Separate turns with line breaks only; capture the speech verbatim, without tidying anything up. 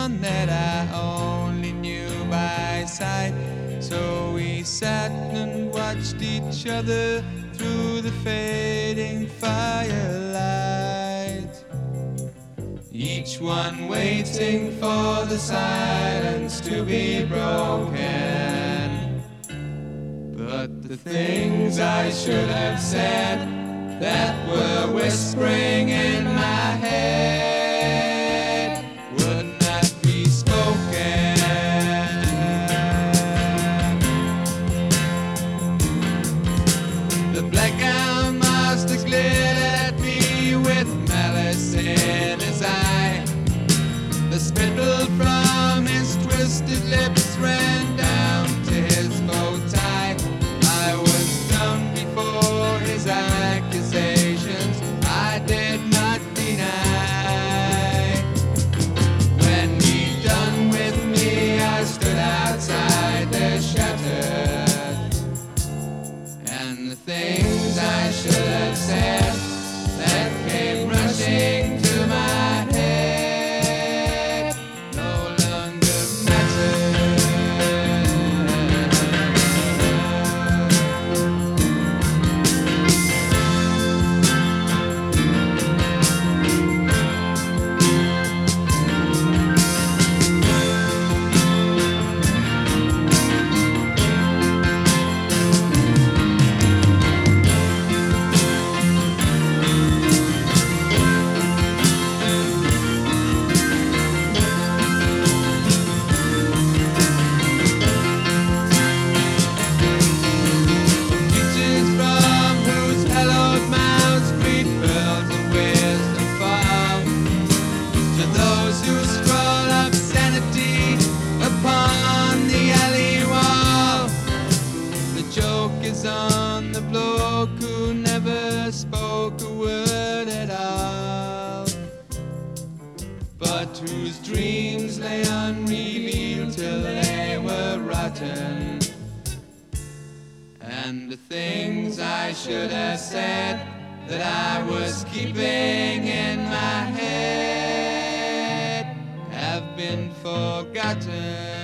one that I only knew by sight. So we sat and watched each other through the fading firelight, each one waiting for the silence to be broken. But the things I should have said that were whispering in my head would not be spoken. The black eyed master glared at me with malice in his eye. The spittle from his twisted lips ran down to his bow tie. I was dumb before his accusations, I did not deny. When he done with me, I stood outside there shattered, and the things I should have said that came rushing to my head no longer matter. On the bloke who never spoke a word at all, but whose dreams lay unrevealed till they were rotten. And the things I should have said that I was keeping in my head have been forgotten.